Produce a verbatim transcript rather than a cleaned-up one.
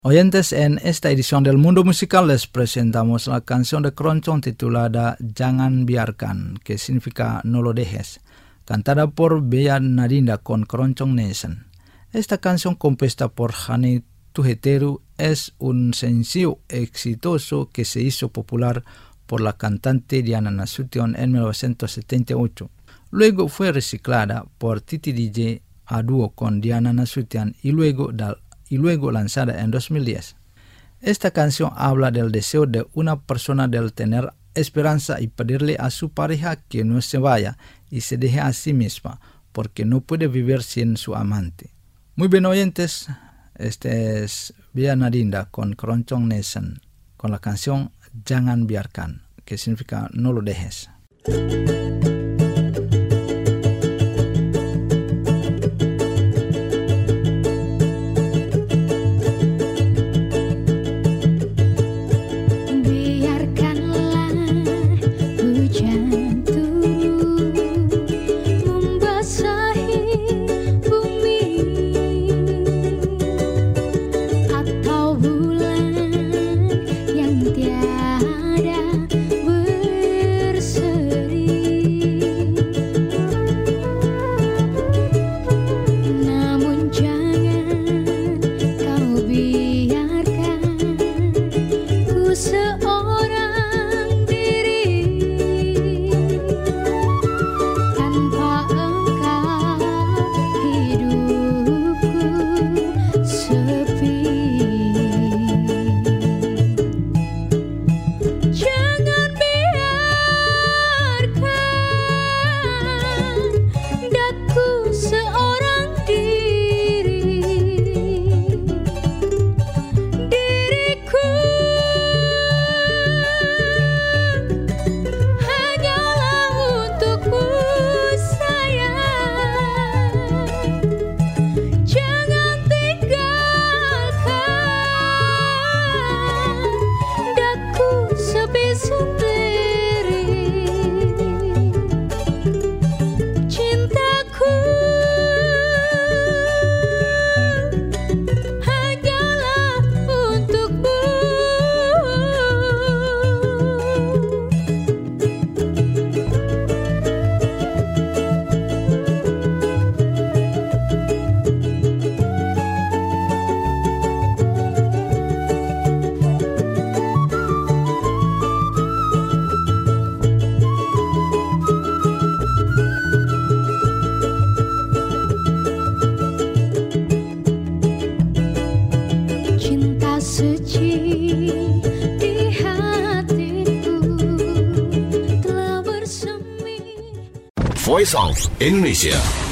Oyentes, en esta edición del Mundo Musical les presentamos la canción de Keroncong titulada Jangan Biarkan, que significa No lo dejes, cantada por Bea Nadinda con Keroncong Nation. Esta canción, compuesta por Hani Tuheteru, es un sencillo exitoso que se hizo popular por la cantante Diana Nasution en mil novecientos setenta y ocho. Luego fue reciclada por Titi D J a dúo con Diana Nasution y luego da y luego lanzada en dos mil diez. Esta canción habla del deseo de una persona de tener esperanza y pedirle a su pareja que no se vaya y se deje a sí misma, porque no puede vivir sin su amante. Muy bien, oyentes, este es Bea Nadinda con Keroncong Nation, con la canción Jangan Biarkan, que significa No lo dejes. Voice of Indonesia.